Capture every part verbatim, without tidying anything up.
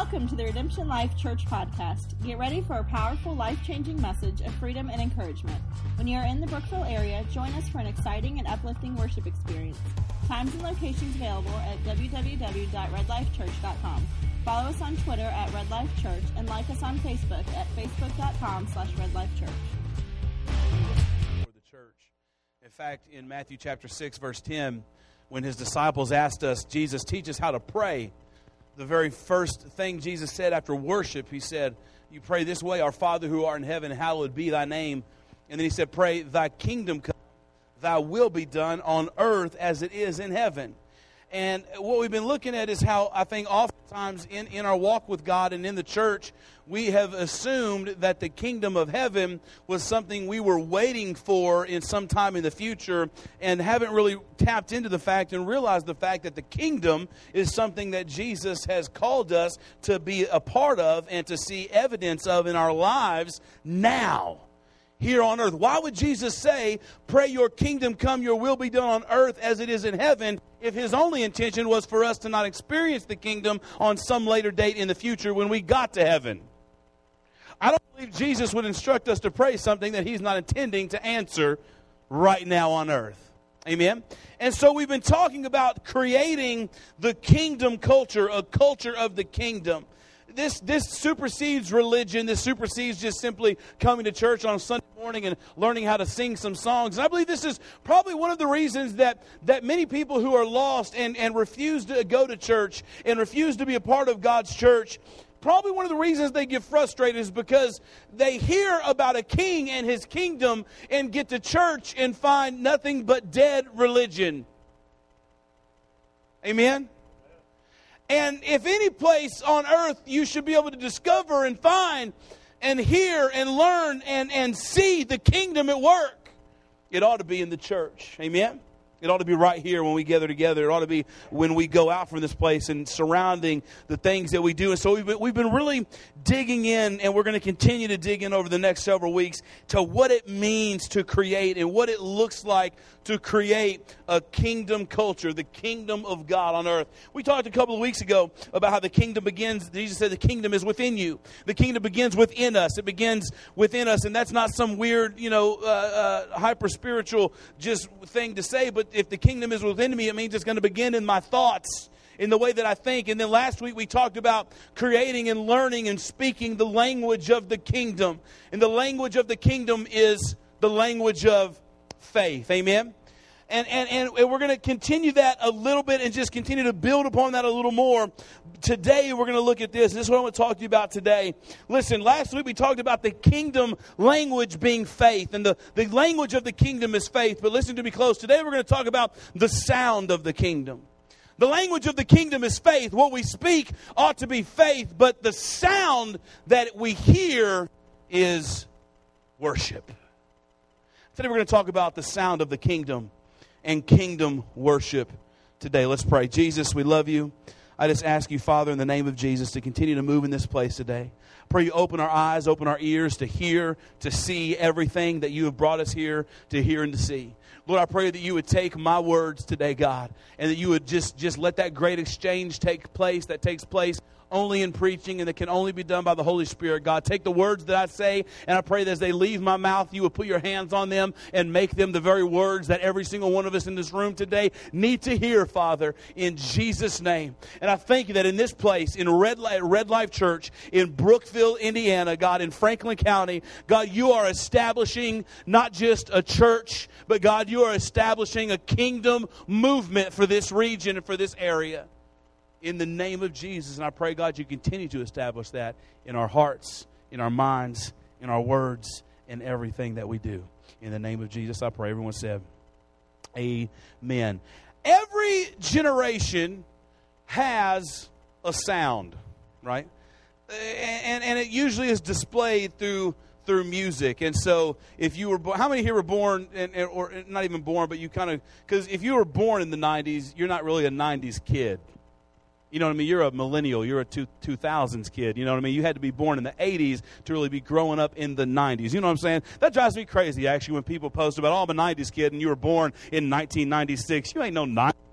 Welcome to the Redemption Life Church podcast. Get ready for a powerful, life-changing message of freedom and encouragement. When you are in the Brookville area, join us for an exciting and uplifting worship experience. Times and locations available at w w w dot red life church dot com. Follow us on Twitter at Red Life Church and like us on Facebook at facebook dot com slash red life church. For the church. In fact, in Matthew chapter six, verse ten, when his disciples asked us, Jesus, teach us how to pray, the very first thing Jesus said after worship, he said, you pray this way, our Father who art in heaven, hallowed be thy name. And then he said, pray, thy kingdom come, thy will be done on earth as it is in heaven. And what we've been looking at is how I think oftentimes in, in our walk with God and in the church, we have assumed that the kingdom of heaven was something we were waiting for in some time in the future and haven't really tapped into the fact and realized the fact that the kingdom is something that Jesus has called us to be a part of and to see evidence of in our lives now. Here on earth. Why would Jesus say, pray your kingdom come, your will be done on earth as it is in heaven, if his only intention was for us to not experience the kingdom on some later date in the future when we got to heaven? I don't believe Jesus would instruct us to pray something that he's not intending to answer right now on earth. Amen? And so we've been talking about creating the kingdom culture, a culture of the kingdom. This this supersedes religion. This supersedes just simply coming to church on Sunday morning and learning how to sing some songs. And I believe this is probably one of the reasons that, that many people who are lost and, and refuse to go to church and refuse to be a part of God's church, probably one of the reasons they get frustrated is because they hear about a king and his kingdom and get to church and find nothing but dead religion. Amen? And if any place on earth you should be able to discover and find and hear and learn and, and see the kingdom at work, it ought to be in the church. Amen? It ought to be right here when we gather together. It ought to be when we go out from this place and surrounding the things that we do. And so we've been, we've been really digging in, and we're going to continue to dig in over the next several weeks to what it means to create and what it looks like to create a kingdom culture, the kingdom of God on earth. We talked a couple of weeks ago about how the kingdom begins. Jesus said the kingdom is within you. The kingdom begins within us. It begins within us, and that's not some weird, you know, uh, uh, hyper-spiritual just thing to say, but if the kingdom is within me, it means it's going to begin in my thoughts, in the way that I think. And then last week we talked about creating and learning and speaking the language of the kingdom. And the language of the kingdom is the language of faith. Amen? And, and, and we're going to continue that a little bit and just continue to build upon that a little more. Today we're going to look at this. This is what I'm going to talk to you about today. Listen, last week we talked about the kingdom language being faith. And the, the language of the kingdom is faith. But listen to me close. Today we're going to talk about the sound of the kingdom. The language of the kingdom is faith. What we speak ought to be faith. But the sound that we hear is worship. Today we're going to talk about the sound of the kingdom and kingdom worship today. Let's pray. Jesus, we love you. I just ask you, Father, in the name of Jesus, to continue to move in this place today. Pray you open our eyes, open our ears to hear, to see everything that you have brought us here to hear and to see. Lord, I pray that you would take my words today, God, and that you would just, just let that great exchange take place that takes place only in preaching and that can only be done by the Holy Spirit. God, take the words that I say, and I pray that as they leave my mouth, you would put your hands on them and make them the very words that every single one of us in this room today need to hear, Father, in Jesus' name. And I thank you that in this place, in Red, Red Life Church, in Brookville, Indiana, God, in Franklin County, God, you are establishing not just a church, but God, you are establishing a kingdom movement for this region and for this area. In the name of Jesus. And I pray, God, you continue to establish that in our hearts, in our minds, in our words, in everything that we do. In the name of Jesus, I pray. Everyone said, amen. Every generation has a sound, right? And, and it usually is displayed through through music. And so if you were born, how many here were born, and, or not even born, but you kind of, because if you were born in the nineties, you're not really a nineties kid. You know what I mean? You're a millennial. You're a two, 2000s kid. You know what I mean? You had to be born in the eighties to really be growing up in the nineties. You know what I'm saying? That drives me crazy, actually, when people post about, oh, I'm a nineties kid, and you were born in nineteen ninety-six. You ain't no nineties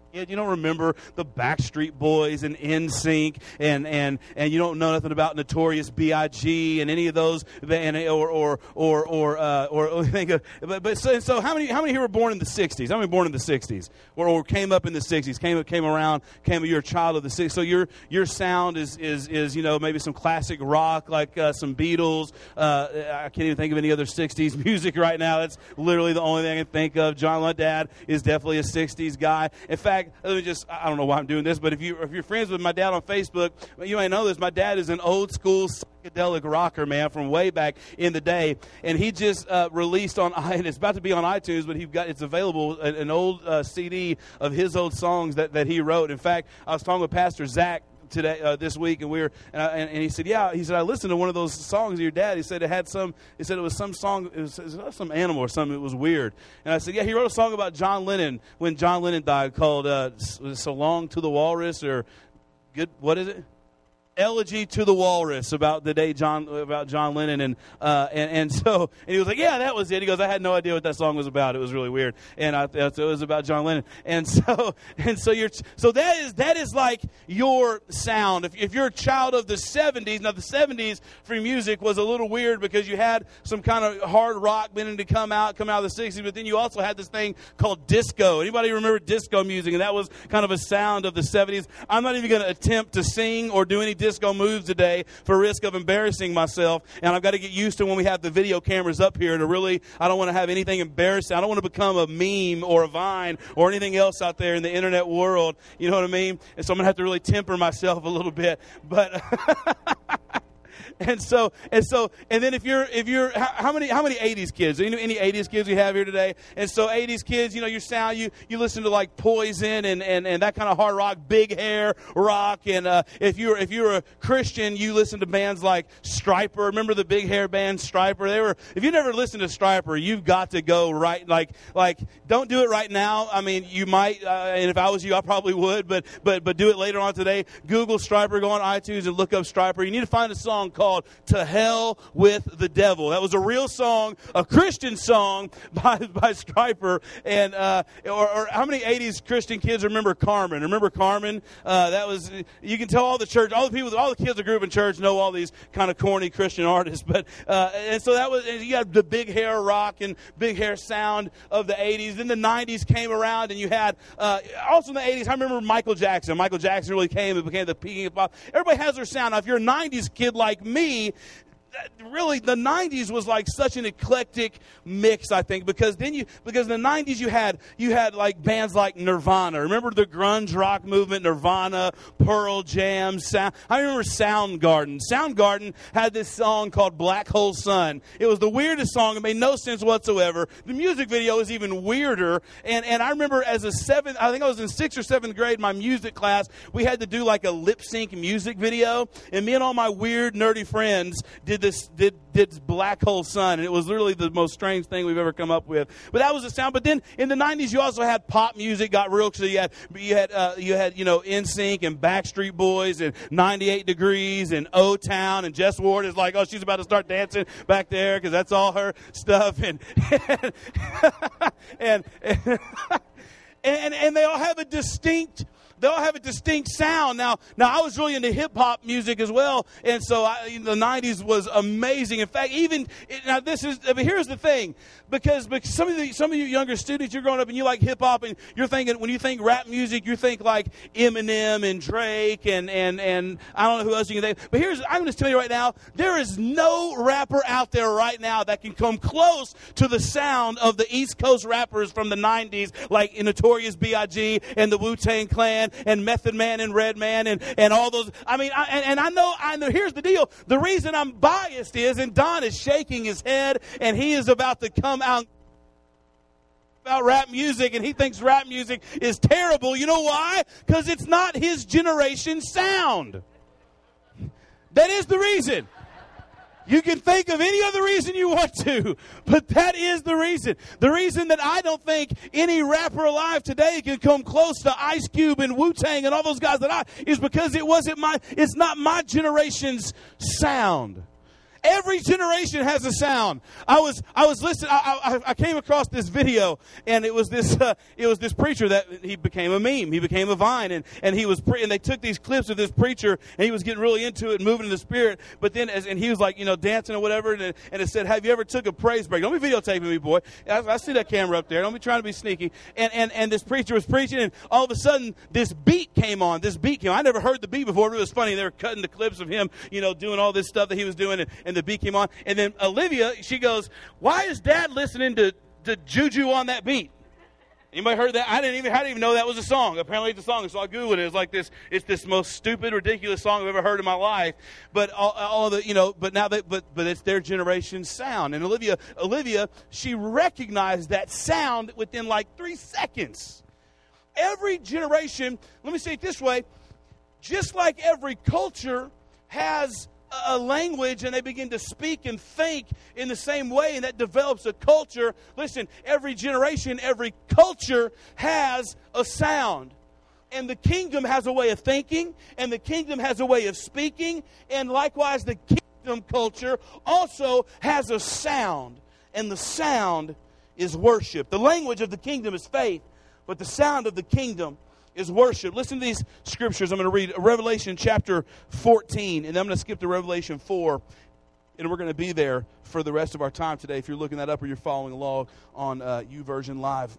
You don't remember the Backstreet Boys and N Sync, and and and you don't know nothing about Notorious B I G and any of those, and or or or or uh, or, or think of, but, but so, so how many how many here were born in the sixties? How many born in the sixties, or, or came up in the sixties? Came came around, came you're a child of the sixties. So your your sound is is is you know maybe some classic rock like uh, some Beatles. Uh, I can't even think of any other sixties music right now. That's literally the only thing I can think of. John, my dad, is definitely a sixties guy. In fact, let me just, I don't know why I'm doing this, but if, you, if you're friends with my dad on Facebook, you may know this. My dad is an old school psychedelic rocker, man, from way back in the day. And he just uh, released on, and it's about to be on iTunes, but he got it's available, an, an old uh, C D of his old songs that, that he wrote. In fact, I was talking with Pastor Zach today uh, this week, and we were and, I, and, and he said, yeah, he said, I listened to one of those songs of your dad. He said it had some, he said it was some song, it was, it was some animal or something. It was weird. And I said, yeah, he wrote a song about John Lennon when John Lennon died called uh, So Long to the Walrus, or good, what is it? Elegy to the Walrus, about the day John about John Lennon, and uh, and and so and he was like, yeah, that was it. He goes, I had no idea what that song was about. It was really weird, and I, it was about John Lennon. And so and so you're so that is that is like your sound. If if you're a child of the seventies, now the seventies for music was a little weird because you had some kind of hard rock beginning to come out, come out of the sixties, but then you also had this thing called disco. Anybody remember disco music? And that was kind of a sound of the seventies. I'm not even going to attempt to sing or do any disco moves today for risk of embarrassing myself, and I've got to get used to when we have the video cameras up here to really, I don't want to have anything embarrassing. I don't want to become a meme or a Vine or anything else out there in the internet world, you know what I mean? And so I'm going to have to really temper myself a little bit, but And so, and so, and then if you're, if you're, how, how many, how many eighties kids? Any, any eighties kids we have here today? And so eighties kids, you know, your sound, you, you listen to like Poison and, and, and that kind of hard rock, big hair rock. And, uh, if you're, if you're a Christian, you listen to bands like Stryper. Remember the big hair band Stryper? They were, if you never listened to Stryper, you've got to go right, like, like, don't do it right now. I mean, you might, uh, and if I was you, I probably would, but, but, but do it later on today. Google Stryper, go on iTunes and look up Stryper. You need to find a song called To Hell with the Devil. That was a real song, a Christian song by by Stryper. And uh, or, or how many eighties Christian kids remember Carmen? Remember Carmen? Uh, that was, you can tell all the church, all the people, all the kids that grew up in church know all these kind of corny Christian artists. But uh, and so that was, and you had the big hair rock and big hair sound of the eighties. Then the nineties came around, and you had uh, also in the eighties. I remember Michael Jackson. Michael Jackson really came and became the peaking of pop. Everybody has their sound. Now, if you're a nineties kid like me, really the nineties was like such an eclectic mix, I think, because then you because in the nineties you had you had like bands like Nirvana. Remember the grunge rock movement? Nirvana, Pearl Jam, Sound. I remember Soundgarden. Soundgarden had this song called Black Hole Sun. It was the weirdest song. It made no sense whatsoever. The music video was even weirder. And and I remember as a seventh, I think I was in sixth or seventh grade, my music class, we had to do like a lip sync music video, and me and all my weird nerdy friends did this did did Black Hole Sun, and it was literally the most strange thing we've ever come up with. But that was the sound. But then in the nineties, you also had pop music got real. So you had you had uh, you had you know N Sync and Backstreet Boys and ninety-eight degrees and O-Town, and Jess Ward is like, oh, she's about to start dancing back there because that's all her stuff, and and and, and and they all have a distinct. They all have a distinct sound. Now, now I was really into hip-hop music as well, and so I, the nineties was amazing. In fact, even, now this is, I mean, here's the thing, because, because some of the, some of you younger students, you're growing up and you like hip-hop, and you're thinking, when you think rap music, you think like Eminem and Drake and, and, and I don't know who else you can think. But here's, I'm going to tell you right now, there is no rapper out there right now that can come close to the sound of the East Coast rappers from the nineties, like Notorious B I G and the Wu-Tang Clan, and Method Man and Redman and, and all those. I mean, I, and, and I know, I know, here's the deal. The reason I'm biased is, and Don is shaking his head, and he is about to come out about rap music, and he thinks rap music is terrible. You know why? Because it's not his generation's sound. That is the reason. You can think of any other reason you want to, but that is the reason. The reason that I don't think any rapper alive today can come close to Ice Cube and Wu-Tang and all those guys that I, is because it wasn't my, it's not my generation's sound. Every generation has a sound. I was I was listening. I, I, I came across this video, and it was this uh, it was this preacher that he became a meme. He became a vine, and and he was pre- and they took these clips of this preacher, and he was getting really into it, moving in the spirit. But then, as, and he was like, you know, dancing or whatever, and, and it said, "Have you ever took a praise break?" Don't be videotaping me, boy. I, I see that camera up there. Don't be trying to be sneaky. And and and this preacher was preaching, and all of a sudden, this beat came on. This beat came on. I never heard the beat before. It was funny. They were cutting the clips of him, you know, doing all this stuff that he was doing, and, and the beat came on. And then Olivia, she goes, "Why is Dad listening to, to Juju on that beat?" Anybody heard that? I didn't even I didn't even know that was a song. Apparently it's a song. So I Googled it. It's like this. It's this most stupid, ridiculous song I've ever heard in my life. But all, all the you know. But now that but but it's their generation's sound. And Olivia Olivia she recognized that sound within like three seconds. Every generation. Let me say it this way. Just like every culture has a language, and they begin to speak and think in the same way, and that develops a culture. Listen, every generation, every culture has a sound. And the kingdom has a way of thinking, and the kingdom has a way of speaking, and likewise the kingdom culture also has a sound. And the sound is worship. The language of the kingdom is faith, but the sound of the kingdom is worship. Listen to these scriptures. I'm going to read Revelation chapter fourteen, and then I'm going to skip to Revelation four, and we're going to be there for the rest of our time today if you're looking that up or you're following along on uh, YouVersion Live.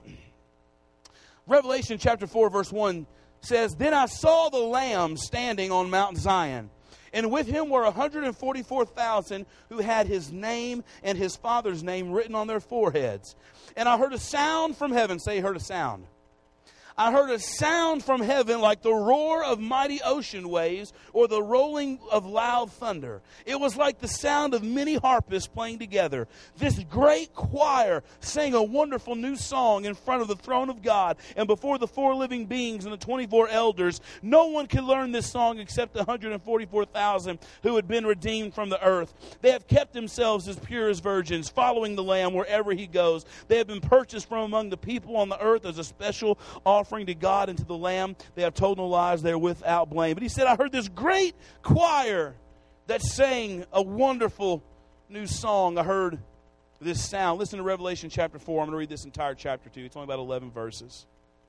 Revelation chapter four, verse one says, "Then I saw the Lamb standing on Mount Zion, and with him were one hundred forty-four thousand who had his name and his Father's name written on their foreheads. And I heard a sound from heaven." Say, heard a sound. "I heard a sound from heaven like the roar of mighty ocean waves or the rolling of loud thunder. It was like the sound of many harpists playing together. This great choir sang a wonderful new song in front of the throne of God and before the four living beings and the twenty-four elders. No one could learn this song except the one hundred forty-four thousand who had been redeemed from the earth. They have kept themselves as pure as virgins, following the Lamb wherever he goes. They have been purchased from among the people on the earth as a special offering to God and to the Lamb. They have told no lies. They're without blame." But he said, "I heard this great choir that sang a wonderful new song." I heard this sound. Listen to Revelation chapter four. I'm going to read this entire chapter to you. It's only about eleven verses.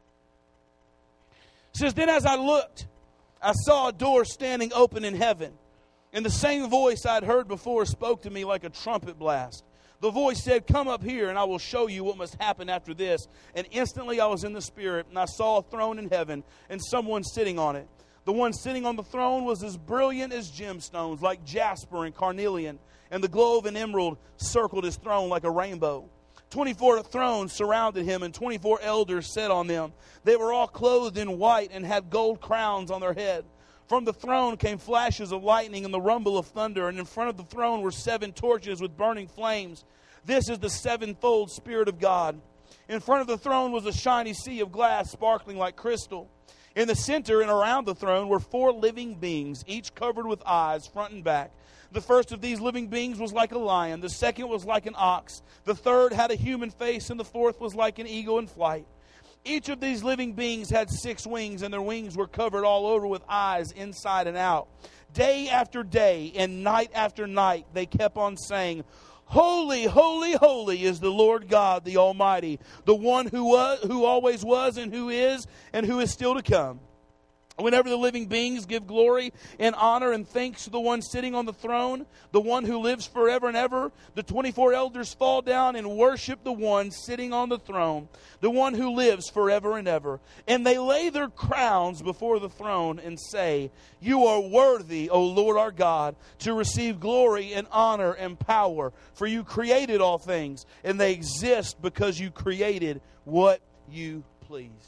It says, "Then as I looked, I saw a door standing open in heaven. And the same voice I had heard before spoke to me like a trumpet blast. The voice said, 'Come up here, and I will show you what must happen after this.' And instantly I was in the Spirit, and I saw a throne in heaven, and someone sitting on it. The one sitting on the throne was as brilliant as gemstones, like jasper and carnelian, and the glow of an emerald circled his throne like a rainbow. Twenty-four thrones surrounded him, and twenty-four elders sat on them. They were all clothed in white and had gold crowns on their head. From the throne came flashes of lightning and the rumble of thunder, and in front of the throne were seven torches with burning flames. This is the sevenfold Spirit of God. In front of the throne was a shiny sea of glass sparkling like crystal. In the center and around the throne were four living beings, each covered with eyes, front and back. The first of these living beings was like a lion. The second was like an ox. The third had a human face, and the fourth was like an eagle in flight. Each of these living beings had six wings, and their wings were covered all over with eyes inside and out. Day after day and night after night, they kept on saying, 'Holy, holy, holy is the Lord God, the Almighty, the one who was, who always was, and who is, and who is still to come.' Whenever the living beings give glory and honor and thanks to the one sitting on the throne, the one who lives forever and ever, the twenty-four elders fall down and worship the one sitting on the throne, the one who lives forever and ever. And they lay their crowns before the throne and say, 'You are worthy, O Lord our God, to receive glory and honor and power, for you created all things, and they exist because you created what you pleased.'"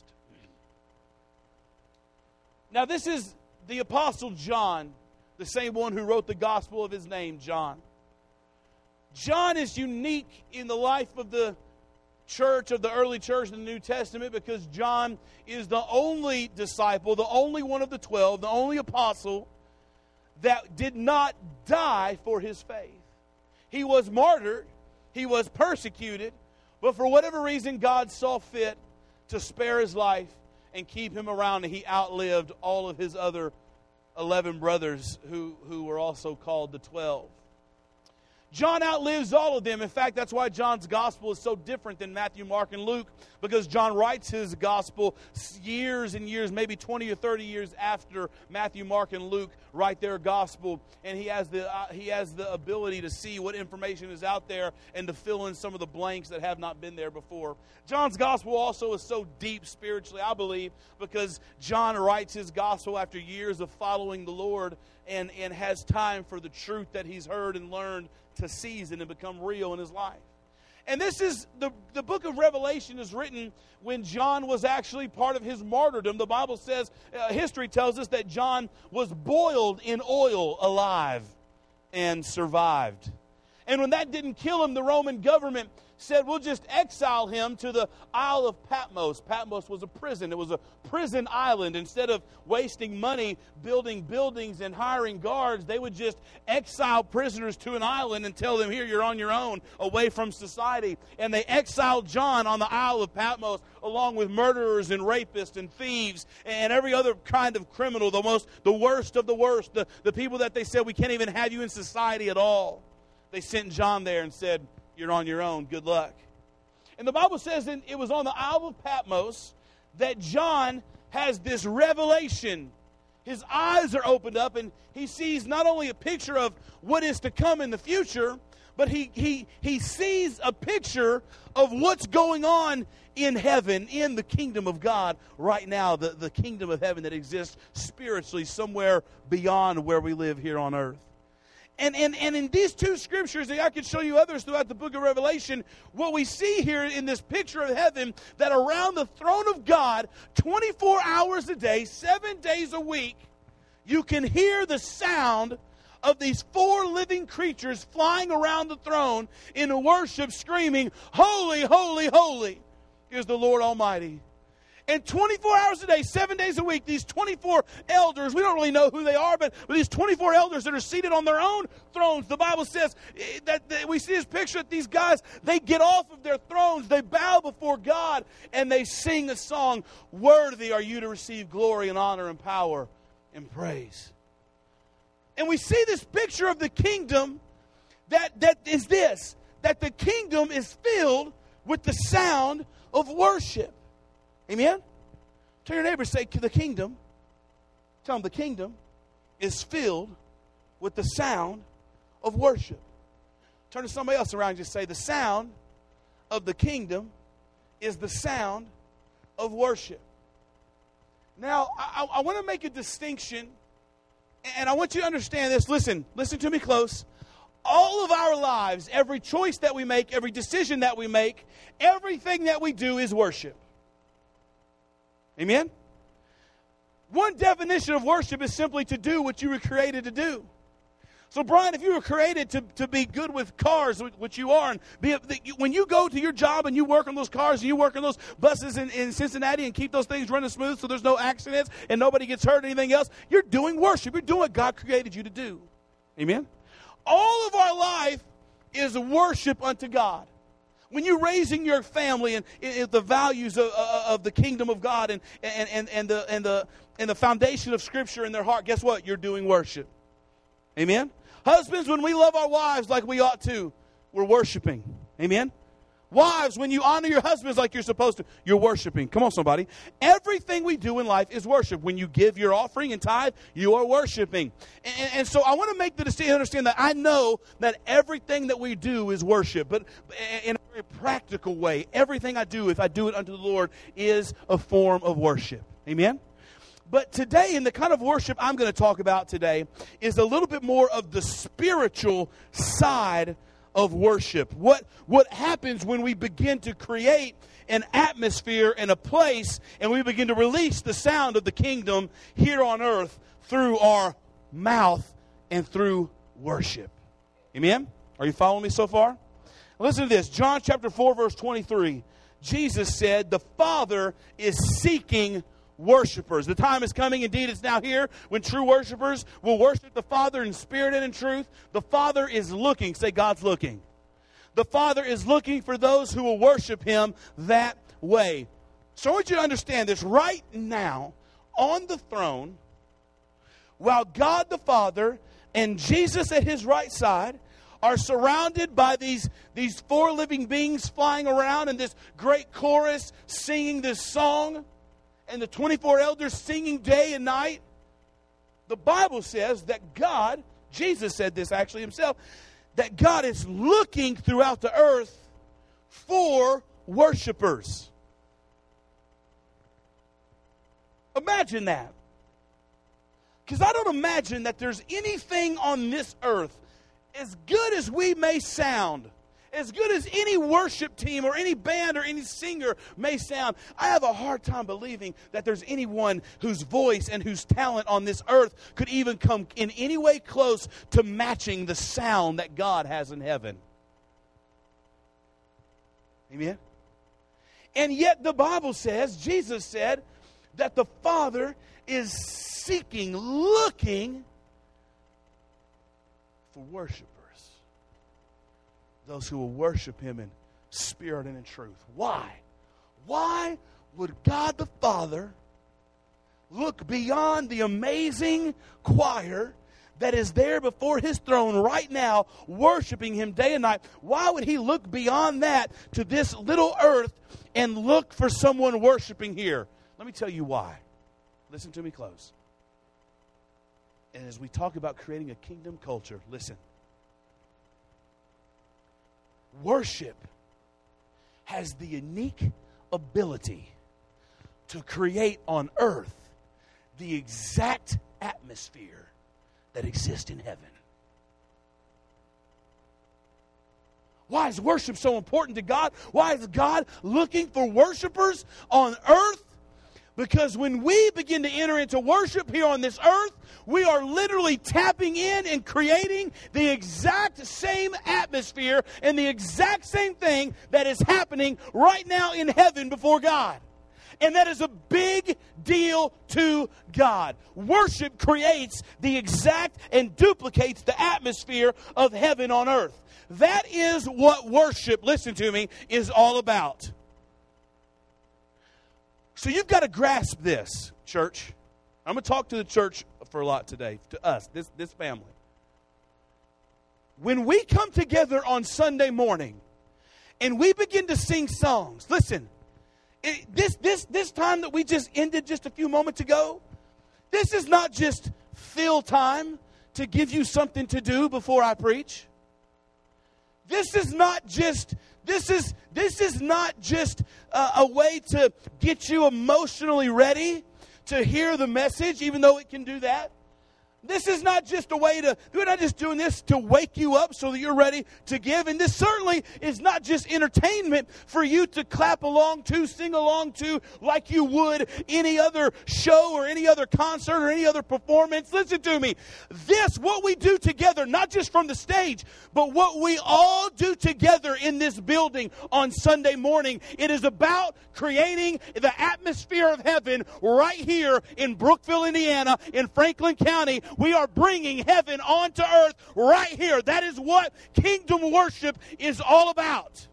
Now, this is the Apostle John, the same one who wrote the gospel of his name, John. John is unique in the life of the church, of the early church in the New Testament, because John is the only disciple, the only one of the twelve, the only apostle that did not die for his faith. He was martyred, he was persecuted, but for whatever reason, God saw fit to spare his life and keep him around, and he outlived all of his other eleven brothers who, who were also called the twelve. John outlives all of them. In fact, that's why John's gospel is so different than Matthew, Mark, and Luke, because John writes his gospel years and years, maybe twenty or thirty years after Matthew, Mark, and Luke write their gospel, and he has the uh, he has the ability to see what information is out there and to fill in some of the blanks that have not been there before. John's gospel also is so deep spiritually, I believe, because John writes his gospel after years of following the Lord and, and has time for the truth that he's heard and learned to season and become real in his life. And this is, the, the book of Revelation is written when John was actually part of his martyrdom. The Bible says, uh, history tells us that John was boiled in oil alive and survived. And when that didn't kill him, the Roman government said, we'll just exile him to the Isle of Patmos. Patmos was a prison. It was a prison island. Instead of wasting money building buildings and hiring guards, they would just exile prisoners to an island and tell them, here, you're on your own, away from society. And they exiled John on the Isle of Patmos, along with murderers and rapists and thieves and every other kind of criminal, the most, the worst of the worst, the, the people that they said, we can't even have you in society at all. They sent John there and said, you're on your own. Good luck. And the Bible says that it was on the Isle of Patmos that John has this revelation. His eyes are opened up, and he sees not only a picture of what is to come in the future, but he he he sees a picture of what's going on in heaven, in the kingdom of God right now, the, the kingdom of heaven that exists spiritually somewhere beyond where we live here on earth. And, and, and in these two scriptures, and I could show you others throughout the book of Revelation, what we see here in this picture of heaven, that around the throne of God, twenty-four hours a day, seven days a week, you can hear the sound of these four living creatures flying around the throne in worship, screaming, holy, holy, holy is the Lord Almighty. And twenty-four hours a day, seven days a week, these twenty-four elders, we don't really know who they are, but, but these twenty-four elders that are seated on their own thrones, the Bible says that, that we see this picture that these guys, they get off of their thrones, they bow before God, and they sing a song, worthy are you to receive glory and honor and power and praise. And we see this picture of the kingdom that, that is this, that the kingdom is filled with the sound of worship. Amen? Tell your neighbor, say, the kingdom, tell them the kingdom is filled with the sound of worship. Turn to somebody else around and just say, the sound of the kingdom is the sound of worship. Now, I, I want to make a distinction, and I want you to understand this. Listen, listen to me close. All of our lives, every choice that we make, every decision that we make, everything that we do is worship. Amen? One definition of worship is simply to do what you were created to do. So, Brian, if you were created to, to be good with cars, which you are, and be, when you go to your job and you work on those cars and you work on those buses in, in Cincinnati and keep those things running smooth so there's no accidents and nobody gets hurt or anything else, you're doing worship. You're doing what God created you to do. Amen? All of our life is worship unto God. When you're raising your family and, and the values of, of the kingdom of God and, and, and, and, the, and, the, and the foundation of Scripture in their heart, guess what? You're doing worship. Amen? Husbands, when we love our wives like we ought to, we're worshiping. Amen? Wives, when you honor your husbands like you're supposed to, you're worshiping. Come on, somebody. Everything we do in life is worship. When you give your offering and tithe, you are worshiping. And, and so I want to make the distinction, understand that I know that everything that we do is worship. But in a very practical way, everything I do, if I do it unto the Lord, is a form of worship. Amen? But today, in the kind of worship I'm going to talk about today, is a little bit more of the spiritual side of worship. What, what happens when we begin to create an atmosphere and a place and we begin to release the sound of the kingdom here on earth through our mouth and through worship. Amen? Are you following me so far? Listen to this. John chapter four, verse twenty-three. Jesus said, the Father is seeking worshipers. The time is coming, indeed it's now here, when true worshipers will worship the Father in spirit and in truth. The Father is looking. Say, God's looking. The Father is looking for those who will worship Him that way. So I want you to understand this. Right now, on the throne, while God the Father and Jesus at His right side are surrounded by these, these four living beings flying around in this great chorus singing this song, and the twenty-four elders singing day and night, the Bible says that God, Jesus said this actually himself, that God is looking throughout the earth for worshipers. Imagine that. Because I don't imagine that there's anything on this earth, as good as we may sound, as good as any worship team or any band or any singer may sound, I have a hard time believing that there's anyone whose voice and whose talent on this earth could even come in any way close to matching the sound that God has in heaven. Amen? And yet the Bible says, Jesus said, that the Father is seeking, looking for worshipers. Those who will worship Him in spirit and in truth. Why? Why would God the Father look beyond the amazing choir that is there before His throne right now, worshiping Him day and night? Why would He look beyond that to this little earth and look for someone worshiping here? Let me tell you why. Listen to me close. And as we talk about creating a kingdom culture, listen. Worship has the unique ability to create on earth the exact atmosphere that exists in heaven. Why is worship so important to God? Why is God looking for worshipers on earth? Because when we begin to enter into worship here on this earth, we are literally tapping in and creating the exact same atmosphere and the exact same thing that is happening right now in heaven before God. And that is a big deal to God. Worship creates the exact and duplicates the atmosphere of heaven on earth. That is what worship, listen to me, is all about. So you've got to grasp this, church. I'm going to talk to the church for a lot today, to us, this, this family. When we come together on Sunday morning and we begin to sing songs, listen, it, this, this, this time that we just ended just a few moments ago, this is not just fill time to give you something to do before I preach. This is not just This is this is not just uh, a way to get you emotionally ready to hear the message, even though it can do that. This is not just a way to, we're not just doing this to wake you up so that you're ready to give. And this certainly is not just entertainment for you to clap along to, sing along to, like you would any other show or any other concert or any other performance. Listen to me. This, what we do together, not just from the stage, but what we all do together in this building on Sunday morning, it is about creating the atmosphere of heaven right here in Brookville, Indiana, in Franklin County. We are bringing heaven onto earth right here. That is what kingdom worship is all about.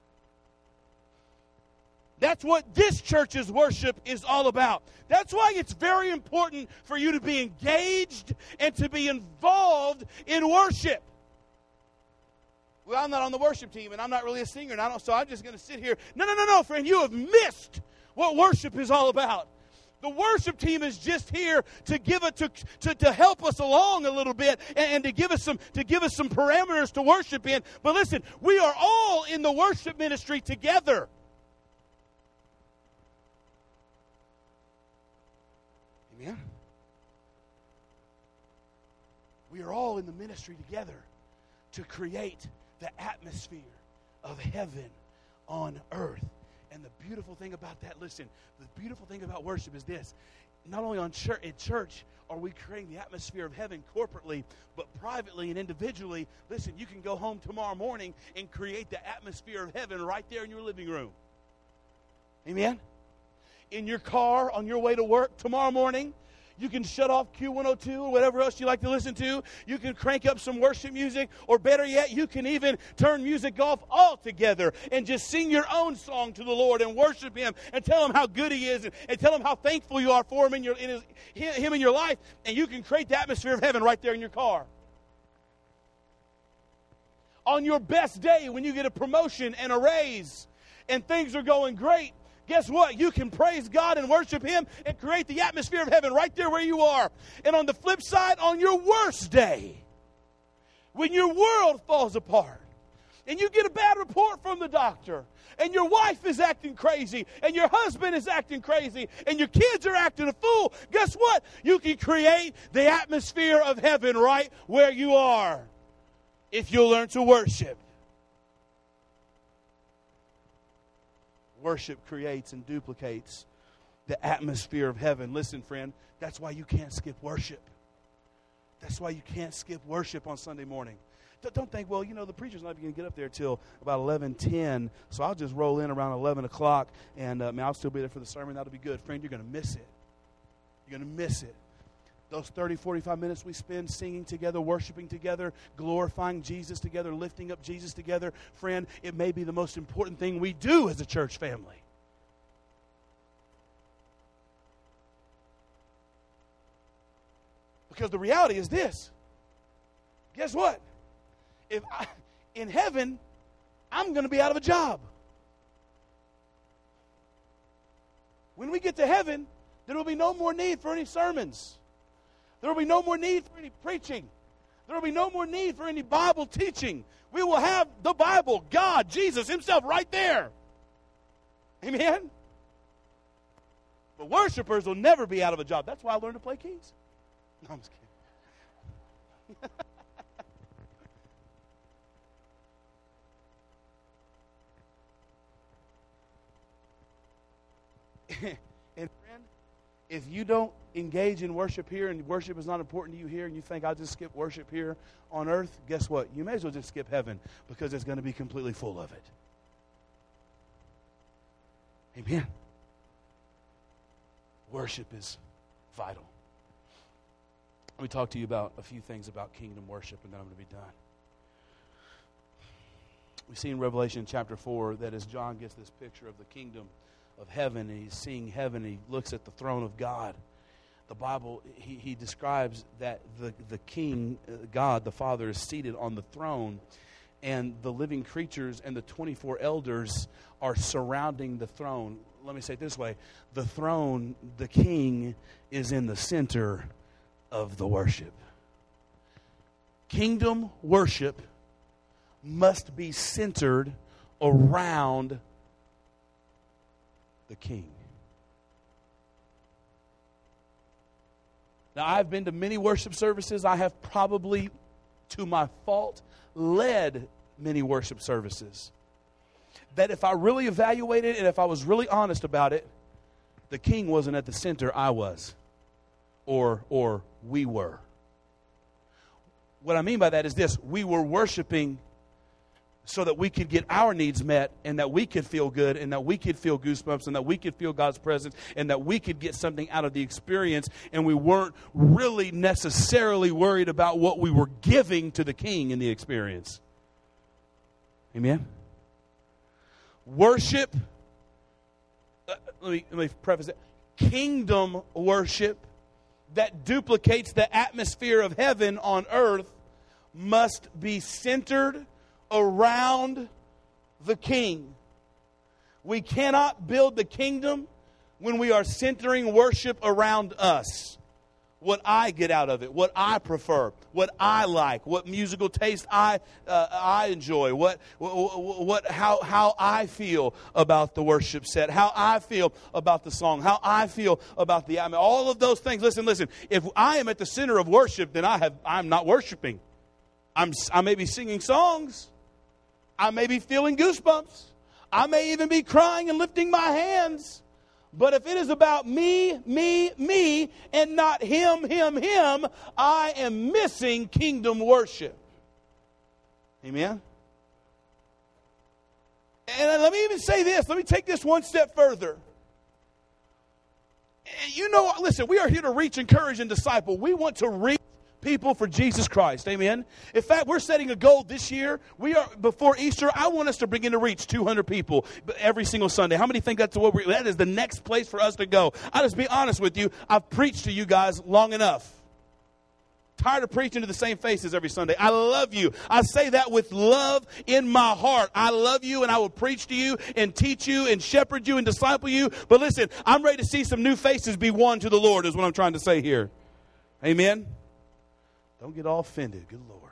That's what this church's worship is all about. That's why it's very important for you to be engaged and to be involved in worship. Well, I'm not on the worship team and I'm not really a singer, and I don't, so I'm just going to sit here. No, no, no, no, friend. You have missed what worship is all about. The worship team is just here to give it to, to, to help us along a little bit and, and to give us some to give us some parameters to worship in. But listen, we are all in the worship ministry together. Amen. We are all in the ministry together to create the atmosphere of heaven on earth. And the beautiful thing about that, listen, the beautiful thing about worship is this. Not only on church, in church are we creating the atmosphere of heaven corporately, but privately and individually. Listen, you can go home tomorrow morning and create the atmosphere of heaven right there in your living room. Amen? In your car on your way to work tomorrow morning, you can shut off Q one oh two or whatever else you like to listen to. You can crank up some worship music, or better yet, you can even turn music off altogether and just sing your own song to the Lord and worship Him and tell Him how good He is and, and tell Him how thankful you are for Him in your in his, Him in your life. And you can create the atmosphere of heaven right there in your car. On your best day, when you get a promotion and a raise and things are going great, guess what? You can praise God and worship Him and create the atmosphere of heaven right there where you are. And on the flip side, on your worst day, when your world falls apart and you get a bad report from the doctor and your wife is acting crazy and your husband is acting crazy and your kids are acting a fool, guess what? You can create the atmosphere of heaven right where you are if you'll learn to worship. Worship creates and duplicates the atmosphere of heaven. Listen, friend, that's why you can't skip worship. That's why you can't skip worship on Sunday morning. Don't think, well, you know, the preacher's not going to get up there till about eleven ten, so I'll just roll in around eleven o'clock, and uh, man, I'll still be there for the sermon. That'll be good. Friend, you're going to miss it. You're going to miss it. Those thirty, forty-five minutes we spend singing together, worshiping together, glorifying Jesus together, lifting up Jesus together, friend, it may be the most important thing we do as a church family. Because the reality is this. Guess what? If I, in heaven, I'm going to be out of a job. When we get to heaven, there will be no more need for any sermons. There will be no more need for any preaching. There will be no more need for any Bible teaching. We will have the Bible, God, Jesus Himself right there. Amen? But worshipers will never be out of a job. That's why I learned to play keys. No, I'm just kidding. And friend, if you don't engage in worship here and worship is not important to you here and you think I'll just skip worship here on earth, guess what? You may as well just skip heaven because it's going to be completely full of it. Amen. Worship is vital. Let me talk to you about a few things about kingdom worship and then I'm going to be done. We see in Revelation chapter four that as John gets this picture of the kingdom of heaven, and he's seeing heaven, he looks at the throne of God. The Bible, he, he describes that the, the king, uh, God, the Father, is seated on the throne, and the living creatures and the twenty-four elders are surrounding the throne. Let me say it this way. The throne, the king, is in the center of the worship. Kingdom worship must be centered around the king. Now, I've been to many worship services. I have probably, to my fault, led many worship services. That if I really evaluated and if I was really honest about it, the king wasn't at the center, I was. Or, or we were. What I mean by that is this. We were worshiping so that we could get our needs met and that we could feel good and that we could feel goosebumps and that we could feel God's presence and that we could get something out of the experience, and we weren't really necessarily worried about what we were giving to the king in the experience. Amen? Worship, uh, let me, let me preface it, kingdom worship that duplicates the atmosphere of heaven on earth must be centered around the king. We cannot build the kingdom when we are centering worship around us. What I get out of it, what I prefer, what I like, what musical taste I uh, I enjoy, what what, what how how I feel about the worship set, how I feel about the song, how I feel about the I mean, all of those things. Listen, listen. If I am at the center of worship, then I have I'm not worshiping. I'm I may be singing songs. I may be feeling goosebumps. I may even be crying and lifting my hands. But if it is about me, me, me, and not him, him, him, I am missing kingdom worship. Amen? And let me even say this. Let me take this one step further. You know, listen, we are here to reach, encourage, and disciple. We want to reach people for Jesus Christ. Amen. In fact, we're setting a goal this year. We are before Easter. I want us to begin to reach two hundred people every single Sunday. How many think that's what we that is the next place for us to go? I'll just be honest with you. I've preached to you guys long enough. Tired of preaching to the same faces every Sunday. I love you. I say that with love in my heart. I love you, and I will preach to you and teach you and shepherd you and disciple you. But listen, I'm ready to see some new faces be won to the Lord is what I'm trying to say here. Amen? Don't get all offended. Good Lord.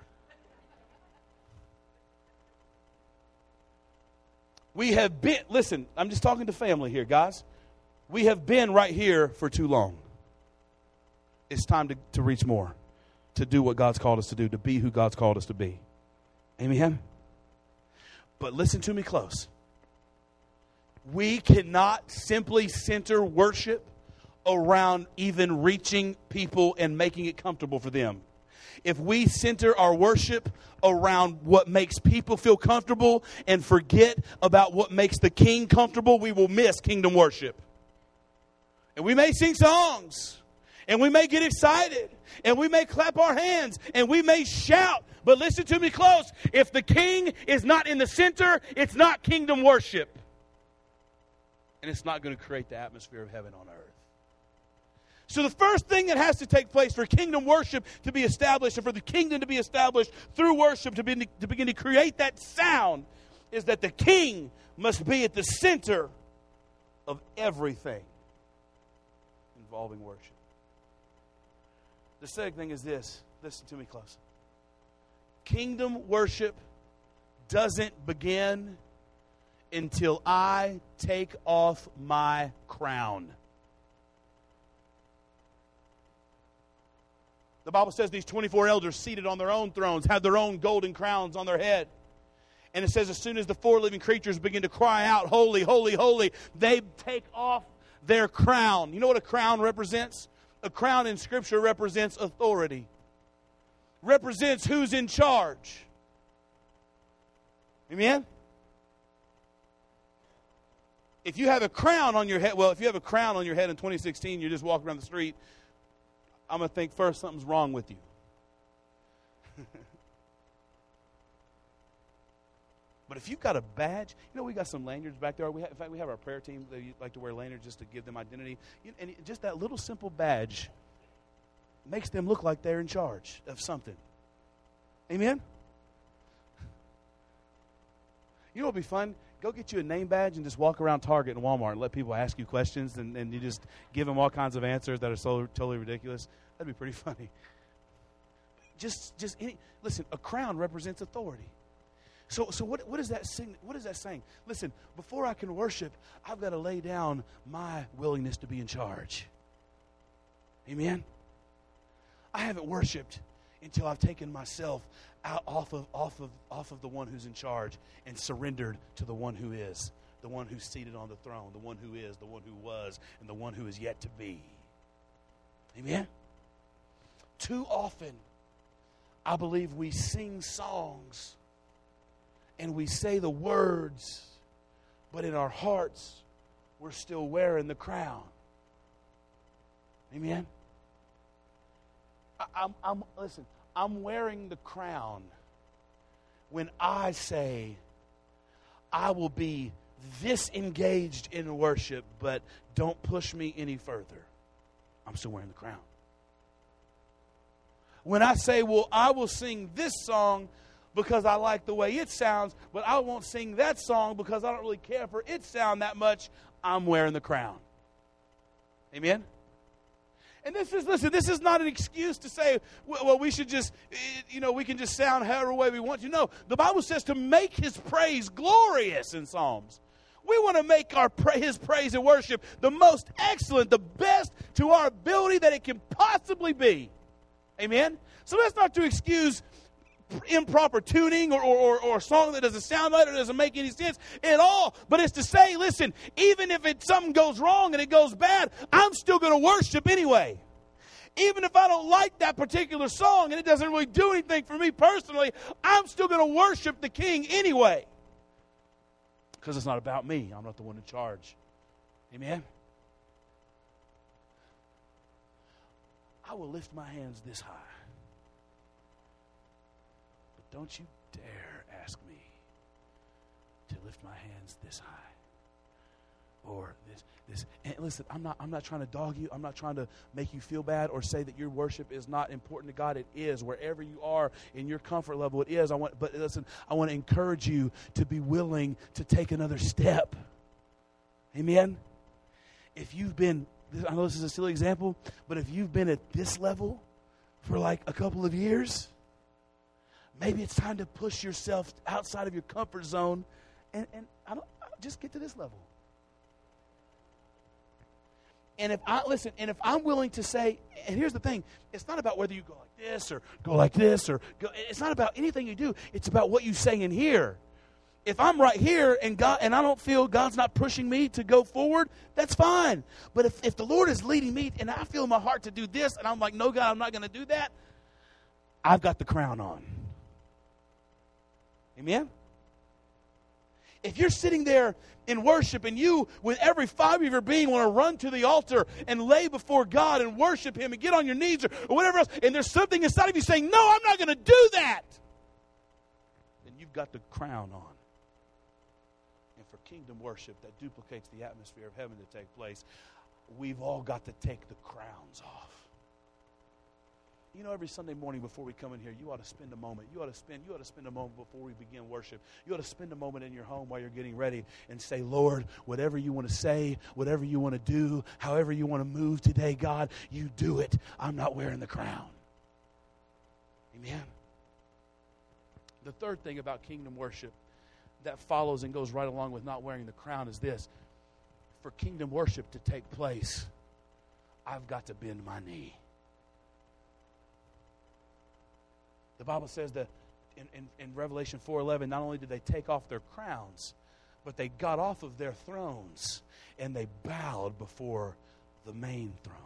We have been, listen, I'm just talking to family here, guys. We have been right here for too long. It's time to, to reach more, to do what God's called us to do, to be who God's called us to be. Amen? But listen to me close. We cannot simply center worship around even reaching people and making it comfortable for them. If we center our worship around what makes people feel comfortable and forget about what makes the King comfortable, we will miss kingdom worship. And we may sing songs, and we may get excited, and we may clap our hands, and we may shout. But listen to me close. If the King is not in the center, it's not kingdom worship. And it's not going to create the atmosphere of heaven on earth. So the first thing that has to take place for kingdom worship to be established and for the kingdom to be established through worship to, be, to begin to create that sound is that the King must be at the center of everything involving worship. The second thing is this. Listen to me close. Kingdom worship doesn't begin until I take off my crown. The Bible says these twenty-four elders seated on their own thrones have their own golden crowns on their head. And it says as soon as the four living creatures begin to cry out, holy, holy, holy, they take off their crown. You know what a crown represents? A crown in Scripture represents authority. Represents who's in charge. Amen? If you have a crown on your head, well, if you have a crown on your head in twenty sixteen, you're just walking around the street, I'm going to think first something's wrong with you. But if you've got a badge, you know, we got some lanyards back there. We have, in fact, we have our prayer team that like to wear lanyards just to give them identity. And just that little simple badge makes them look like they're in charge of something. Amen? You know what would be fun? Go get you a name badge and just walk around Target and Walmart and let people ask you questions and, and you just give them all kinds of answers that are so totally ridiculous. That'd be pretty funny. Just, just any, listen, a crown represents authority. So, so what, what is that sing, what is that saying? Listen, before I can worship, I've got to lay down my willingness to be in charge. Amen? I haven't worshiped until I've taken myself out off of off of off of the one who's in charge and surrendered to the one who is, the one who's seated on the throne, the one who is, the one who was, and the one who is yet to be. Amen? Too often, I believe we sing songs and we say the words, but in our hearts, we're still wearing the crown. Amen? I, I'm, I'm, listen, I'm wearing the crown when I say I will be this engaged in worship, but don't push me any further. I'm still wearing the crown. When I say, well, I will sing this song because I like the way it sounds, but I won't sing that song because I don't really care for its sound that much, I'm wearing the crown. Amen? And this is, listen, this is not an excuse to say, well, we should just, you know, we can just sound however way we want to. No, the Bible says to make His praise glorious in Psalms. We want to make our His praise and worship the most excellent, the best to our ability that it can possibly be. Amen? So that's not to excuse improper tuning or, or, or a song that doesn't sound right or doesn't make any sense at all. But it's to say, listen, even if it, something goes wrong and it goes bad, I'm still going to worship anyway. Even if I don't like that particular song and it doesn't really do anything for me personally, I'm still going to worship the King anyway. Because it's not about me. I'm not the one in charge. Amen? I will lift my hands this high. But don't you dare ask me to lift my hands this high or this, this. And listen, I'm not, I'm not trying to dog you. I'm not trying to make you feel bad or say that your worship is not important to God. It is. Wherever you are in your comfort level, it is. I want, but listen, I want to encourage you to be willing to take another step. Amen? If you've been, I know this is a silly example, but if you've been at this level for like a couple of years, maybe it's time to push yourself outside of your comfort zone and, and I don't, just get to this level. And if I, listen, and if I'm willing to say, and here's the thing, it's not about whether you go like this or go like this or go, it's not about anything you do. It's about what you say in here. If I'm right here and God and I don't feel God's not pushing me to go forward, that's fine. But if, if the Lord is leading me and I feel in my heart to do this and I'm like, no, God, I'm not going to do that, I've got the crown on. Amen? If you're sitting there in worship and you, with every fiber of your being, want to run to the altar and lay before God and worship Him and get on your knees or, or whatever else, and there's something inside of you saying, no, I'm not going to do that, then you've got the crown on. And for kingdom worship that duplicates the atmosphere of heaven to take place, we've all got to take the crowns off. You know, every Sunday morning before we come in here, you ought to spend a moment. You ought to spend, you ought to spend a moment before we begin worship. You ought to spend a moment in your home while you're getting ready and say, Lord, whatever you want to say, whatever you want to do, however you want to move today, God, you do it. I'm not wearing the crown. Amen. The third thing about kingdom worship that follows and goes right along with not wearing the crown is this. For kingdom worship to take place, I've got to bend my knee. The Bible says that in, in, in Revelation four eleven, not only did they take off their crowns, but they got off of their thrones and they bowed before the main throne.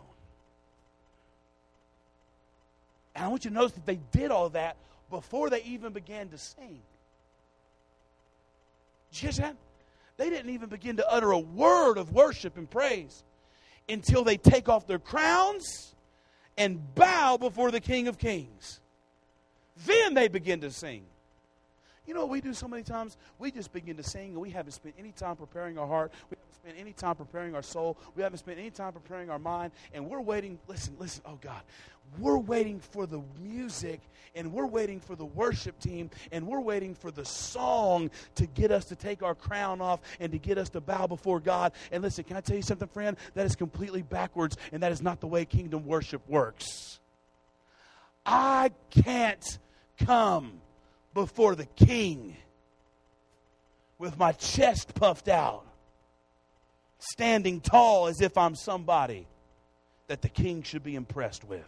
And I want you to notice that they did all that before they even began to sing. Did you catch that? They didn't even begin to utter a word of worship and praise until they take off their crowns and bow before the King of Kings. Then they begin to sing. You know what we do so many times? We just begin to sing and we haven't spent any time preparing our heart. We haven't spent any time preparing our soul. We haven't spent any time preparing our mind. And we're waiting, listen, listen, oh God. We're waiting for the music and we're waiting for the worship team and we're waiting for the song to get us to take our crown off and to get us to bow before God. And listen, can I tell you something, friend? That is completely backwards and that is not the way kingdom worship works. I can't come before the King with my chest puffed out, standing tall as if I'm somebody that the King should be impressed with.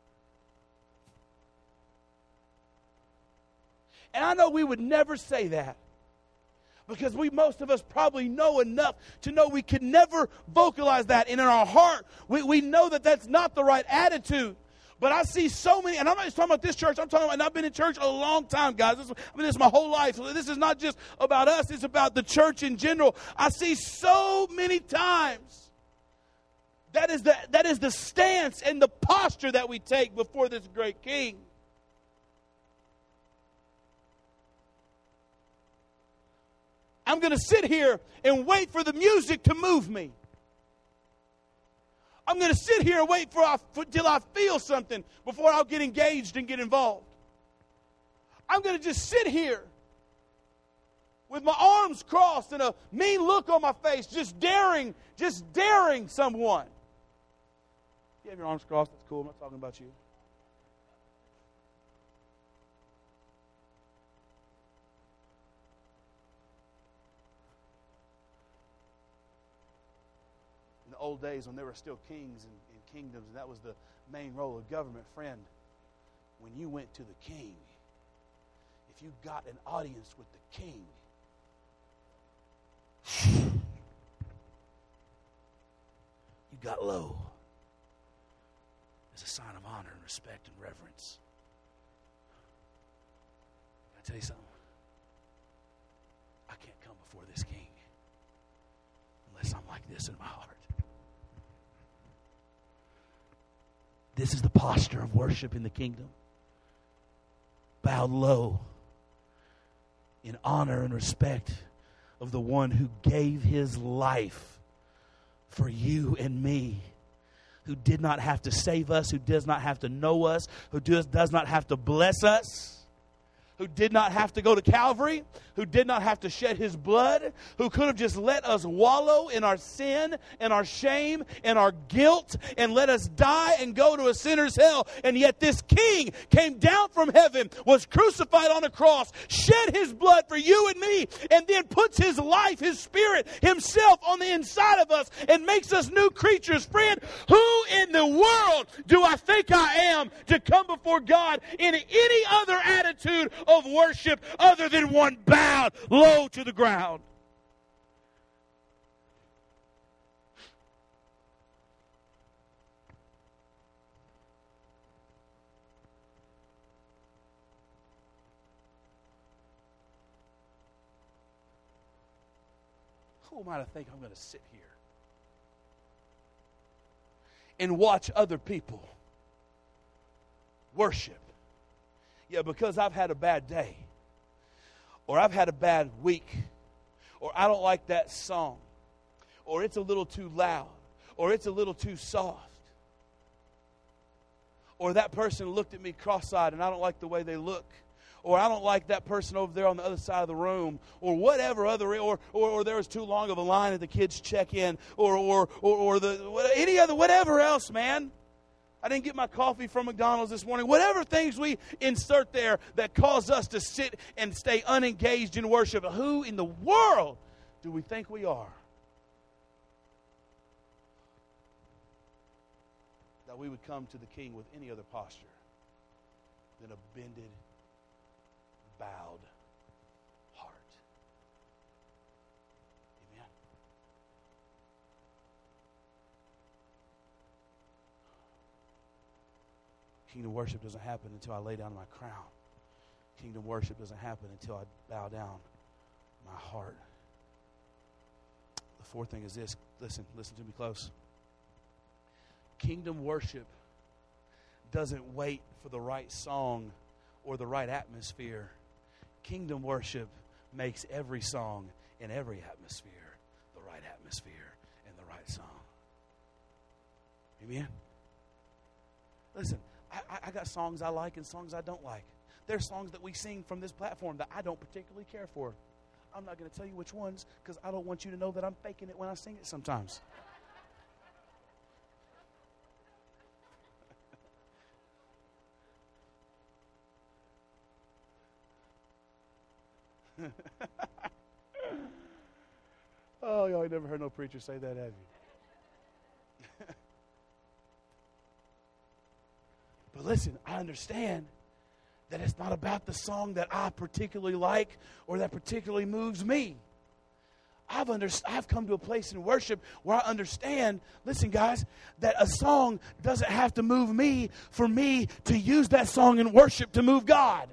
And I know we would never say that because we, most of us probably know enough to know we could never vocalize that. And in our heart, we, we know that that's not the right attitude. But I see so many, and I'm not just talking about this church. I'm talking about, and I've been in church a long time, guys. This, I mean, this is my whole life. So this is not just about us. It's about the church in general. I see so many times that is the, that is the stance and the posture that we take before this great King. I'm going to sit here and wait for the music to move me. I'm going to sit here and wait for until I feel something before I'll get engaged and get involved. I'm going to just sit here with my arms crossed and a mean look on my face, just daring, just daring someone. You have your arms crossed, that's cool. I'm not talking about you. Old days when there were still kings and, and kingdoms, and that was the main role of government. Friend, when you went to the king, if you got an audience with the king, you got low as a sign of honor and respect and reverence. Can I tell you something? I can't come before this king unless I'm like this in my heart. This is the posture of worship in the kingdom. Bowed low in honor and respect of the one who gave his life for you and me, who did not have to save us, who does not have to know us, who does, does not have to bless us, who did not have to go to Calvary, who did not have to shed his blood, who could have just let us wallow in our sin and our shame and our guilt and let us die and go to a sinner's hell. And yet this King came down from heaven, was crucified on a cross, shed his blood for you and me, and then puts his life, his spirit, himself on the inside of us and makes us new creatures. Friend, who in the world do I think I am to come before God in any other attitude of worship other than one bowed low to the ground? Who am I to think I'm going to sit here and watch other people worship? Yeah, because I've had a bad day, or I've had a bad week, or I don't like that song, or it's a little too loud, or it's a little too soft, or that person looked at me cross-eyed and I don't like the way they look, or I don't like that person over there on the other side of the room, or whatever other, or or, or there was too long of a line at the kids' check-in, or or or, or the any other whatever else, man. I didn't get my coffee from McDonald's this morning. Whatever things we insert there that cause us to sit and stay unengaged in worship. Who in the world do we think we are? That we would come to the King with any other posture than a bended, bowed heart. Amen. Kingdom worship doesn't happen until I lay down my crown. Kingdom worship doesn't happen until I bow down my heart. The fourth thing is this. Listen, listen to me close. Kingdom worship doesn't wait for the right song or the right atmosphere. Kingdom worship makes every song and every atmosphere the right atmosphere and the right song. Amen? Listen, I, I got songs I like and songs I don't like. There's songs that we sing from this platform that I don't particularly care for. I'm not going to tell you which ones because I don't want you to know that I'm faking it when I sing it sometimes. Oh, y'all ain't never heard no preacher say that, have you? But listen, I understand that it's not about the song that I particularly like or that particularly moves me. I've under, I've come to a place in worship where I understand, listen guys, that a song doesn't have to move me for me to use that song in worship to move God.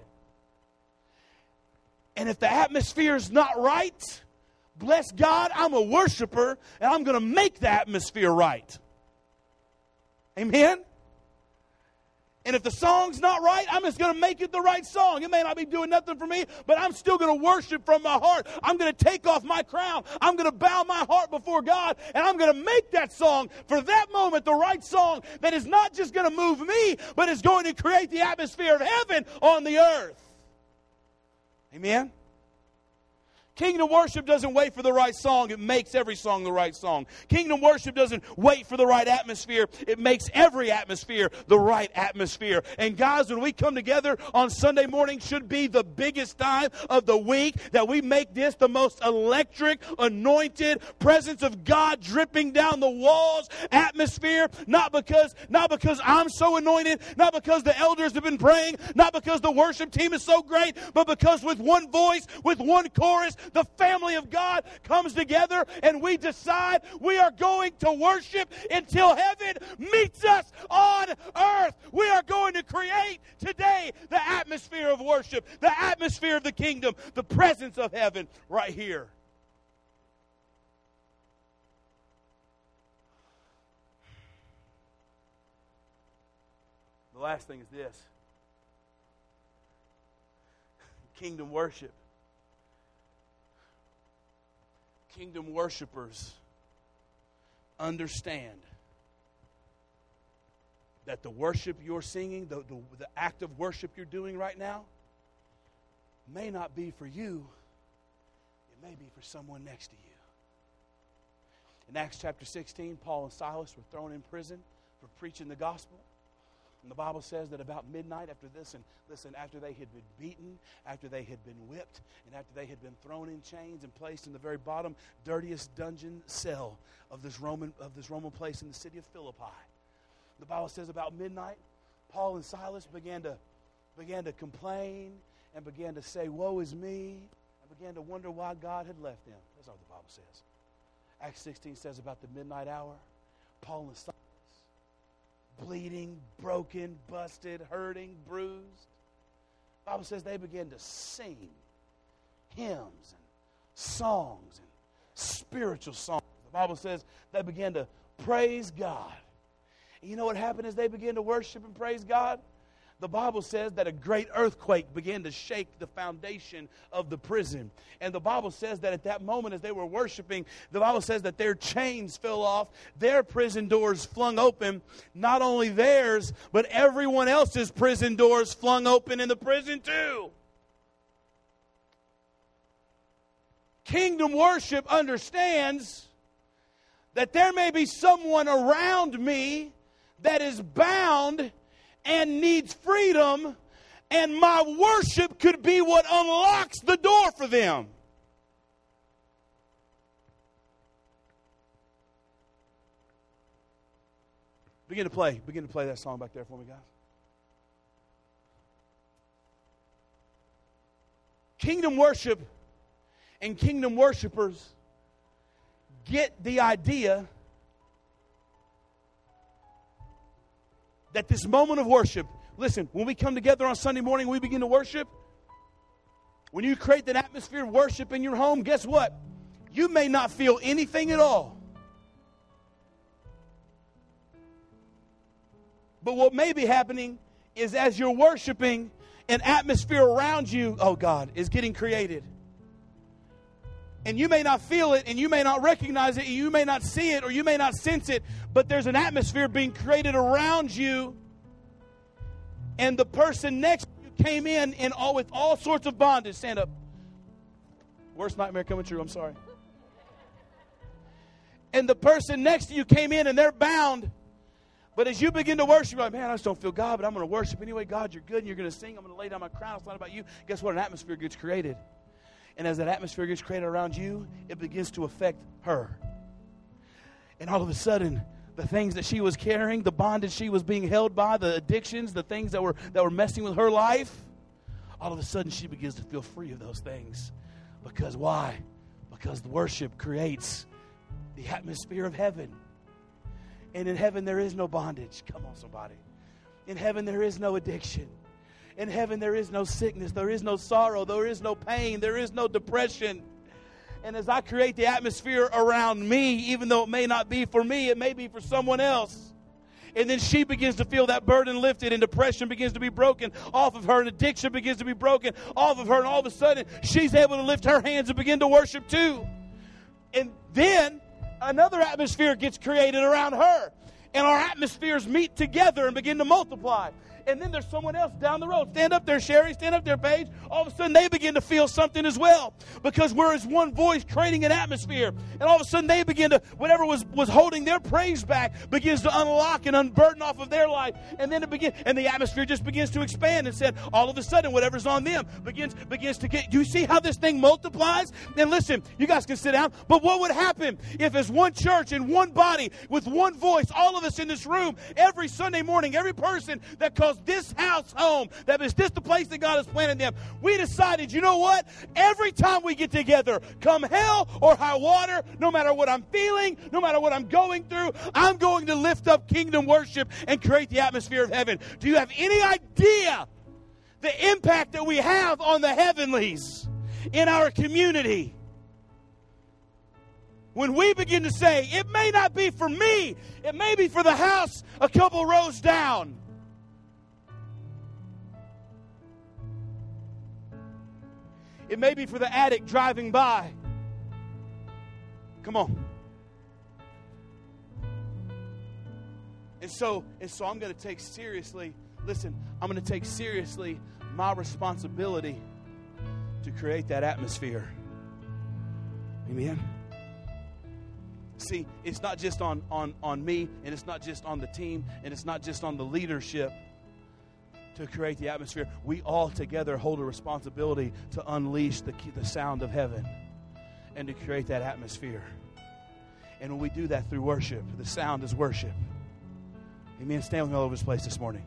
And if the atmosphere is not right, bless God, I'm a worshiper and I'm going to make the atmosphere right. Amen? And if the song's not right, I'm just going to make it the right song. It may not be doing nothing for me, but I'm still going to worship from my heart. I'm going to take off my crown. I'm going to bow my heart before God, and I'm going to make that song for that moment the right song that is not just going to move me, but is going to create the atmosphere of heaven on the earth. Amen? Kingdom worship doesn't wait for the right song. It makes every song the right song. Kingdom worship doesn't wait for the right atmosphere. It makes every atmosphere the right atmosphere. And guys, when we come together on Sunday morning, should be the biggest time of the week that we make this the most electric, anointed presence of God dripping down the walls atmosphere. Not because, not because I'm so anointed, not because the elders have been praying, not because the worship team is so great, but because with one voice, with one chorus, the family of God comes together and we decide we are going to worship until heaven meets us on earth. We are going to create today the atmosphere of worship, the atmosphere of the kingdom, the presence of heaven right here. The last thing is this. Kingdom worship. Kingdom worshipers understand that the worship you're singing, the, the, the act of worship you're doing right now, may not be for you. It may be for someone next to you. In Acts chapter sixteen, Paul and Silas were thrown in prison for preaching the gospel. And the Bible says that about midnight after this, and listen, after they had been beaten, after they had been whipped, and after they had been thrown in chains and placed in the very bottom, dirtiest dungeon cell of this Roman of this Roman place in the city of Philippi, the Bible says about midnight, Paul and Silas began to began to complain and began to say, "Woe is me," and began to wonder why God had left them. That's what the Bible says. Acts sixteen says about the midnight hour, Paul and Silas, bleeding, broken, busted, hurting, bruised. The Bible says they began to sing hymns and songs and spiritual songs. The Bible says they began to praise God. And you know what happened as they began to worship and praise God? The Bible says that a great earthquake began to shake the foundation of the prison. And the Bible says that at that moment as they were worshiping, the Bible says that their chains fell off, their prison doors flung open. Not only theirs, but everyone else's prison doors flung open in the prison too. Kingdom worship understands that there may be someone around me that is bound and needs freedom, and my worship could be what unlocks the door for them. Begin to play. Begin to play that song back there for me, guys. Kingdom worship and kingdom worshipers get the idea that this moment of worship, listen, when we come together on Sunday morning, we begin to worship. When you create that atmosphere of worship in your home, guess what? You may not feel anything at all. But what may be happening is as you're worshiping, an atmosphere around you, oh God, is getting created. And you may not feel it, and you may not recognize it, and you may not see it, or you may not sense it, but there's an atmosphere being created around you, and the person next to you came in, in all, with all sorts of bondage. Stand up. Worst nightmare coming true, I'm sorry. And the person next to you came in, and they're bound, but as you begin to worship, you're like, man, I just don't feel God, but I'm going to worship anyway. God, you're good, and you're going to sing. I'm going to lay down my crown. It's not about you. Guess what? An atmosphere gets created. And as that atmosphere gets created around you, it begins to affect her. And all of a sudden, the things that she was carrying, the bondage she was being held by, the addictions, the things that were that were messing with her life, all of a sudden she begins to feel free of those things. Because why? Because the worship creates the atmosphere of heaven. And in heaven there is no bondage. Come on, somebody. In heaven there is no addiction. In heaven, there is no sickness, there is no sorrow, there is no pain, there is no depression. And as I create the atmosphere around me, even though it may not be for me, it may be for someone else. And then she begins to feel that burden lifted, and depression begins to be broken off of her, and addiction begins to be broken off of her. And all of a sudden, she's able to lift her hands and begin to worship too. And then another atmosphere gets created around her. And our atmospheres meet together and begin to multiply. And then there's someone else down the road. Stand up there, Sherry. Stand up there, Paige. All of a sudden, they begin to feel something as well. Because we're as one voice creating an atmosphere. And all of a sudden, they begin to, whatever was, was holding their praise back, begins to unlock and unburden off of their life. And then it begins, and the atmosphere just begins to expand. And said, all of a sudden, whatever's on them begins, begins to get, do you see how this thing multiplies? And listen, you guys can sit down. But what would happen if as one church and one body, with one voice, all of us in this room, every Sunday morning, every person that calls this house home, that is this the place that God has planted them, we decided, you know what? Every time we get together, come hell or high water, no matter what I'm feeling, no matter what I'm going through, I'm going to lift up kingdom worship and create the atmosphere of heaven. Do you have any idea the impact that we have on the heavenlies in our community? When we begin to say, it may not be for me, it may be for the house a couple rows down. It may be for the addict driving by. Come on. And so, and so I'm going to take seriously, listen, I'm going to take seriously my responsibility to create that atmosphere. Amen. See, it's not just on, on, on me, and it's not just on the team, and it's not just on the leadership to create the atmosphere. We all together hold a responsibility to unleash the, the sound of heaven and to create that atmosphere. And when we do that through worship, the sound is worship. Amen. Stand with me all over this place this morning.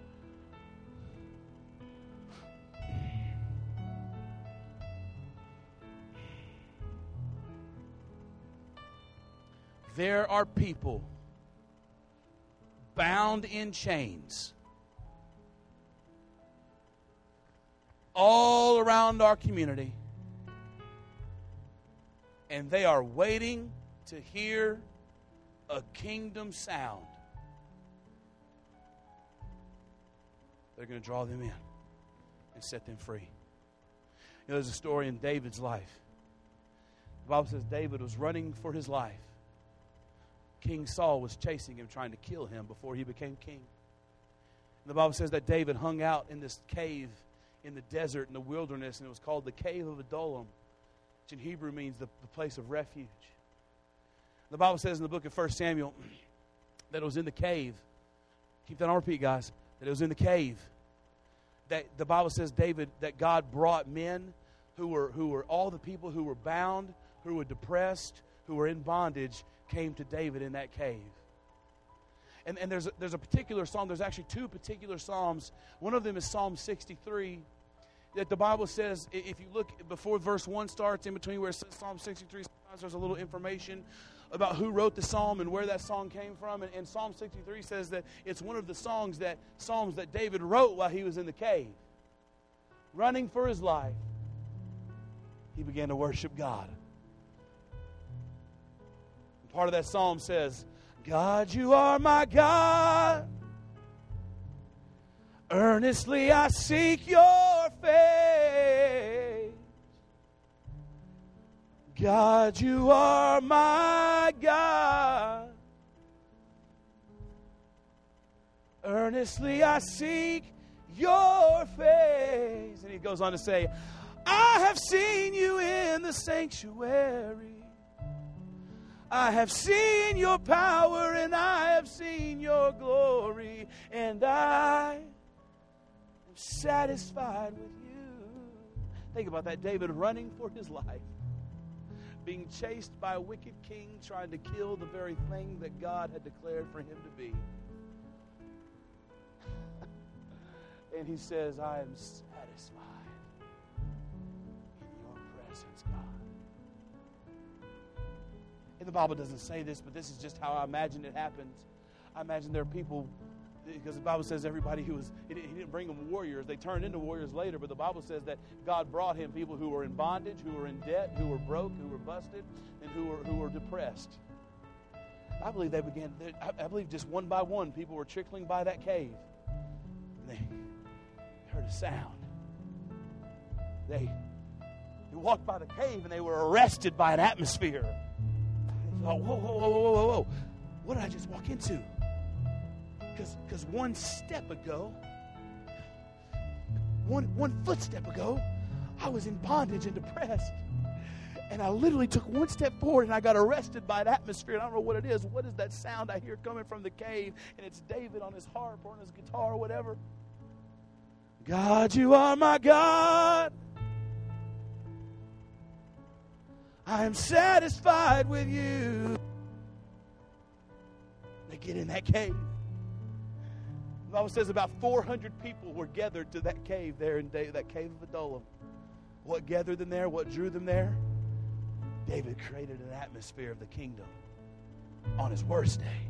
There are people bound in chains all around our community, and they are waiting to hear a kingdom sound. They're going to draw them in and set them free. You know, there's a story in David's life. The Bible says David was running for his life. King Saul was chasing him, trying to kill him before he became king. And the Bible says that David hung out in this cave in the desert, in the wilderness, and it was called the Cave of Adullam, which in Hebrew means the, the place of refuge. The Bible says in the book of First Samuel that it was in the cave. Keep that on repeat, guys. That it was in the cave. That the Bible says David, that God brought men who were who were all the people who were bound, who were depressed, who were in bondage, came to David in that cave. And, and there's, a, there's a particular psalm. There's actually two particular psalms. One of them is Psalm sixty-three. That the Bible says, if you look before verse one starts, in between where it says Psalm sixty-three, sometimes there's a little information about who wrote the psalm and where that song came from. And, and Psalm sixty-three says that it's one of the songs that psalms that David wrote while he was in the cave. Running for his life, he began to worship God. Part of that psalm says, God, you are my God. Earnestly I seek your face. God, you are my God. Earnestly I seek your face. And he goes on to say, I have seen you in the sanctuary. I have seen your power and I have seen your glory, and I am satisfied with you. Think about that. David running for his life, being chased by a wicked king trying to kill the very thing that God had declared for him to be. And he says, I am satisfied in your presence, God. And the Bible doesn't say this, but this is just how I imagine it happens. I imagine there are people, because the Bible says everybody who was, he didn't bring them warriors. They turned into warriors later, but the Bible says that God brought him people who were in bondage, who were in debt, who were broke, who were busted, and who were who were depressed. I believe they began, I believe just one by one, people were trickling by that cave. And they heard a sound. They, they walked by the cave and they were arrested by an atmosphere. Oh, whoa, whoa, whoa, whoa, whoa, whoa. What did I just walk into? Because one step ago, one, one footstep ago, I was in bondage and depressed. And I literally took one step forward and I got arrested by an atmosphere. And I don't know what it is. What is that sound I hear coming from the cave? And it's David on his harp or on his guitar or whatever. God, you are my God. I am satisfied with you. They get in that cave. The Bible says about four hundred people were gathered to that cave there in that cave of Adullam. What gathered them there? What drew them there? David created an atmosphere of the kingdom on his worst day.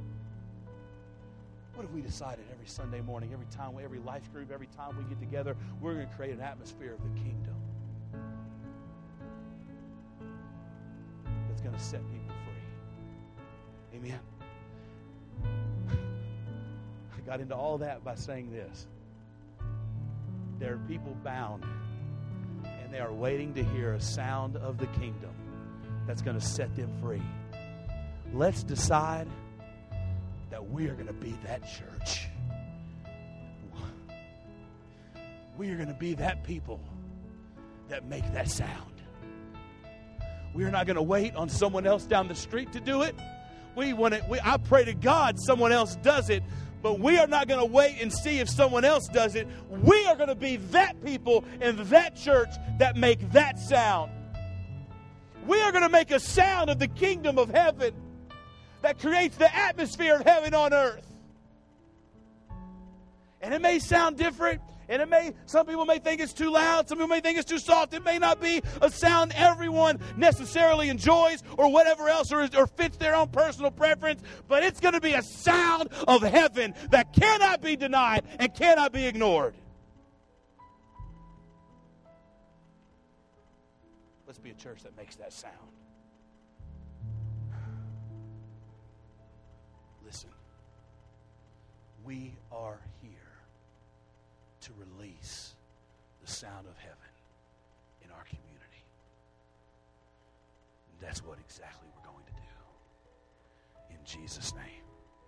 What have we decided every Sunday morning, every time, every life group, every time we get together, we're going to create an atmosphere of the kingdom that's going to set people free. Amen. I got into all that by saying this. There are people bound, and they are waiting to hear a sound of the kingdom that's going to set them free. Let's decide that we are going to be that church. We are going to be that people that make that sound. We are not going to wait on someone else down the street to do it. We want it. We, I pray to God someone else does it, but we are not going to wait and see if someone else does it. We are going to be that people in that church that make that sound. We are going to make a sound of the kingdom of heaven that creates the atmosphere of heaven on earth. And it may sound different. And it may, some people may think it's too loud. Some people may think it's too soft. It may not be a sound everyone necessarily enjoys or whatever else, or, or fits their own personal preference. But it's going to be a sound of heaven that cannot be denied and cannot be ignored. Let's be a church that makes that sound. Listen, we are here to release the sound of heaven in our community. And that's what exactly we're going to do. In Jesus' name.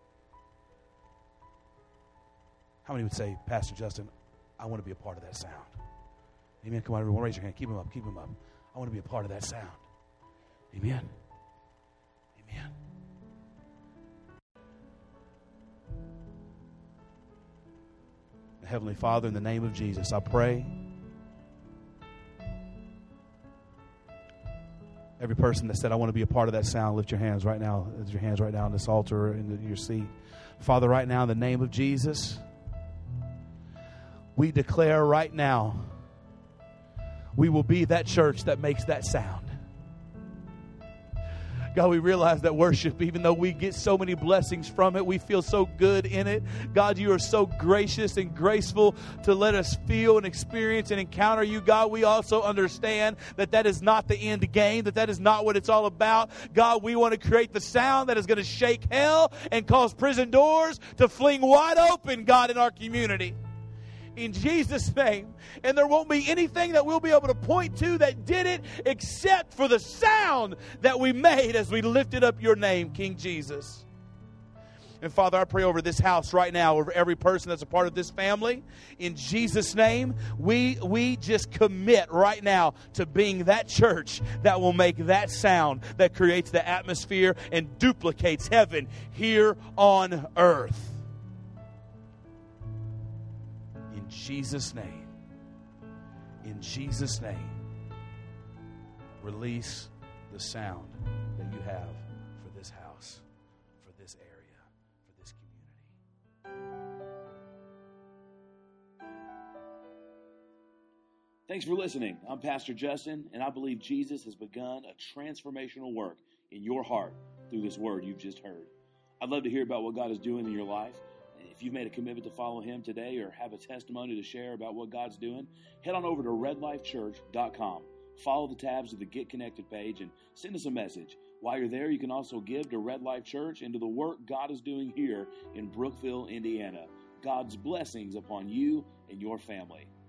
How many would say, Pastor Justin, I want to be a part of that sound? Amen. Come on, everyone, raise your hand. Keep them up. Keep them up. I want to be a part of that sound. Amen. Amen. Heavenly Father, in the name of Jesus, I pray every person that said, I want to be a part of that sound, lift your hands right now. Lift your hands right now on this altar or in your seat. Father, right now, in the name of Jesus, we declare right now, we will be that church that makes that sound. God, we realize that worship, even though we get so many blessings from it, we feel so good in it. God, you are so gracious and graceful to let us feel and experience and encounter you. God, we also understand that that is not the end game, that that is not what it's all about. God, we want to create the sound that is going to shake hell and cause prison doors to fling wide open, God, in our community. In Jesus' name. And there won't be anything that we'll be able to point to that did it except for the sound that we made as we lifted up your name, King Jesus. And Father, I pray over this house right now, over every person that's a part of this family. In Jesus' name, we, we just commit right now to being that church that will make that sound that creates the atmosphere and duplicates heaven here on earth. In Jesus' name, in Jesus' name, release the sound that you have for this house, for this area, for this community. Thanks for listening. I'm Pastor Justin, and I believe Jesus has begun a transformational work in your heart through this word you've just heard. I'd love to hear about what God is doing in your life. If you've made a commitment to follow him today or have a testimony to share about what God's doing, head on over to red life church dot com. Follow the tabs of the Get Connected page and send us a message. While you're there, you can also give to Red Life Church and to the work God is doing here in Brookville, Indiana. God's blessings upon you and your family.